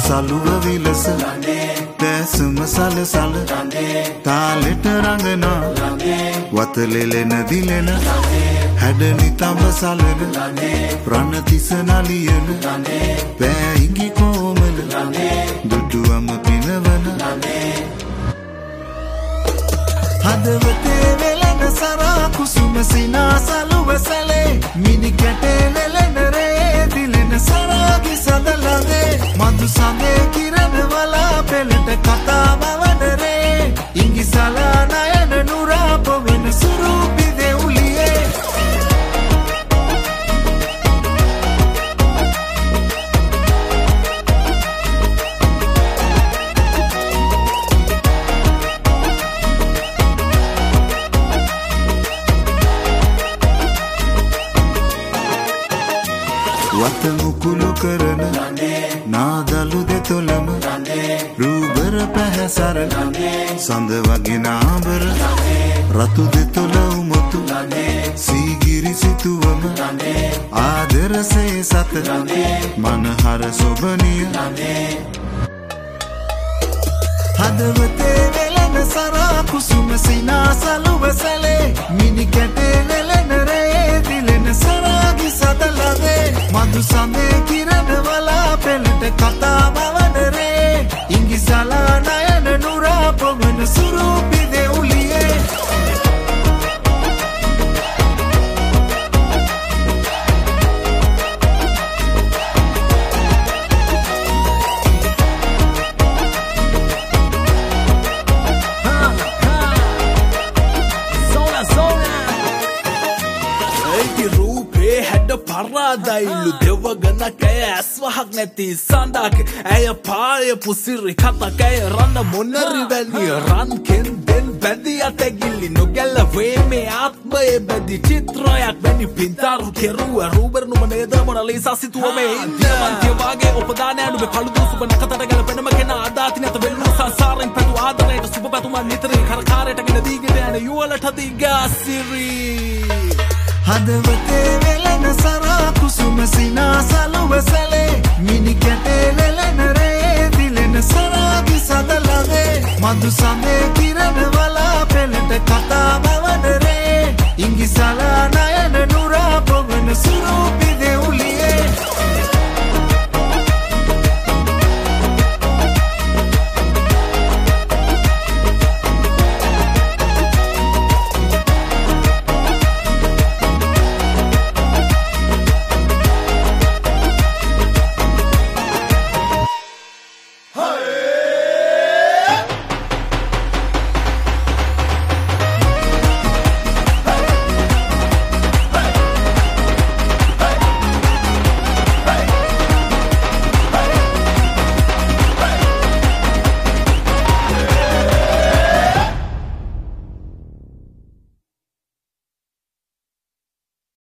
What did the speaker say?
සලුව විලස දැසම සලසල තාලෙට රඟනා වතලෙලෙන දිලෙන හැඩනි තඹ සලන ප්‍රණතිස නලියන පෑයිගි කෝමල දුටුවම පිනවන හදවතේ වෙලෙන සරා කුසුම සිනා සලුව සැලේ මිනි කැටේ ලෙලෙන රේ දිලෙන සරාගි සඳලගේ මధు සඳේ කිරණ වලා පෙළට කතා බවන රේ ඉංගි සලා නයන නුරාප වෙන සුරූපි දෙවුලියේ වත මුකුළු කරන නාදලු දෙතොලම රූබර පැහැසරන සඳ වගේ නාබර රතු දෙතොල උමතු සීගිරි සිතුවම ආදරසේ සත මනහර සොබනිය හදවතේ වෙලෙන සරා කුසුම සිනා සලුව සැලේ මිනි කැටේ ලෙලෙන රේ දිලෙන සරාගි සදලගේ මధు සඳේ කිරණ වලා පෙළට කතා බවන රේ ඉංගි සලා නයන නුරාප වෙන සුරූපි දෙවුලියේ පරාදයිලු දෙවගන කෑ ඇස්වහක් නැති සඳක් ඇය පාය පුසිරි කතක ඇය රන්න මොනරි වැනිය රන්කෙන් දෙන් බැඳී අතැගිල්ලි නොගැල්ලවේ මේ ආත්මය බැදි චිත්‍රයක් වැනි පින්තාරු කෙරුව රූබරනුම නේද මොනලීසා සිතුව මේ දියවන්තියවාගේ උපදාන ඇනුවේ කළුදු සුබ නකතට ගැලපෙනම කෙනා අදාති නැත වෙල්ලු සංසාරෙන් පැතු ආදරයට සුබ පැතුමන් නිතරී කරකාරයට ගෙන දීගෙන යන යුවලට දිගාසිරි හදවතේ වෙලෙන සරා කුසුම සිනා සලුව සැලේ මිනි කැටේ ලෙලෙන රේ දිලෙන සරාගි සදලගේ මధు සඳේ කිරණ වලා